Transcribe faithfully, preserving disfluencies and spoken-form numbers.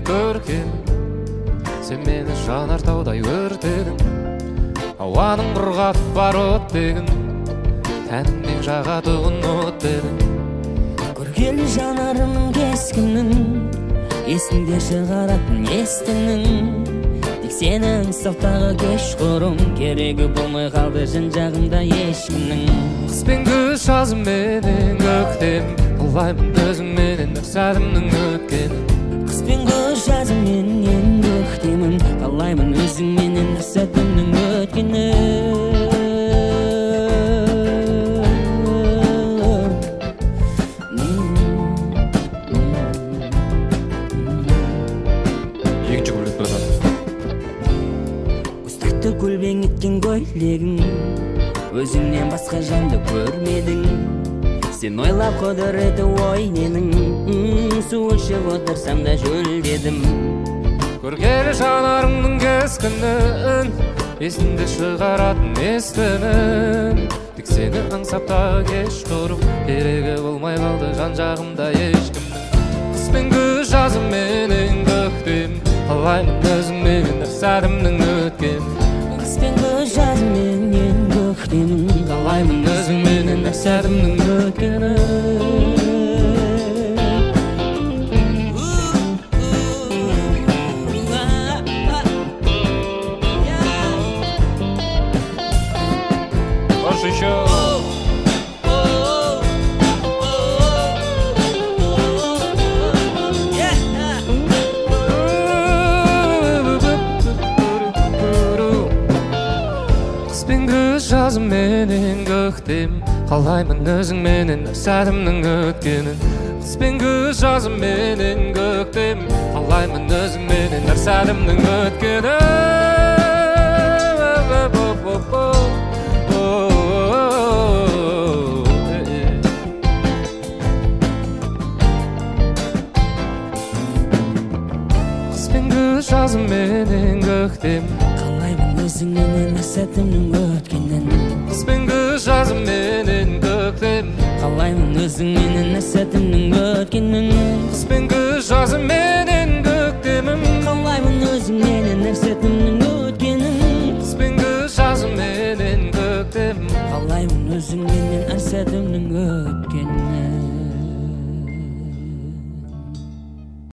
көркем, сен мені жанар таудай өртедің. Ауаның құрғатып бар оттегін, тәніңнен жағатығын оттедің. Көргелі жанарымның кескінін, есіңде шығаратын естіңнің. Тек сенің саптағы кеш құрым, керегі болмай қалды жан жағымда ешкімнің. Қыс пен күз жазым менен көктем, қалаймын өзіңменен бір сәтімнің өткенін. Қыс пен күз жазым менен көктемін, қалаймын өзіңменен бір сәтімнің өткенін. Көлбең еткен көйлегің, өзіңнен басқа жанды көрмедің. Сен ойлап құдіреті ойнедің, су ішіп отырсам да жөлдедім. Көргелі жанарыңның кескінін, есінде шығаратын естінің. Тек сені аңсап тағы кеш құрым, керегі болмай қалды жан жағымда ешкімнің. Қыс пен күз жазым менен көктем, қалаймын өзіңменен бір сәтімнің өткен. Қыс пен күз жазым менен көктемін, қалаймын өзіңменен бір сәтімнің өткенін. Қош еще. Жазым менен көктем, қалаймын өзіңменен бір сәтімнің өткенін. Қыс пен күз жазым менен көктем, қалаймын өзіңменен бір сәтімнің өткенін. Қыс пен күз жазым менен көктем, қалаймын өзіңменен бір сәтімнің өткенін. Қыс пен күз жазым менен көктем, қалаймын өзіңменен бір сәтімнің өткенін. Қыс пен күз жазым менен көктемім, қалаймын өзіңменен бір сәтімнің өткенін. Қыс пен күз жазым менен көктем, қалаймын өзіңменен бір сәтімнің өткенін.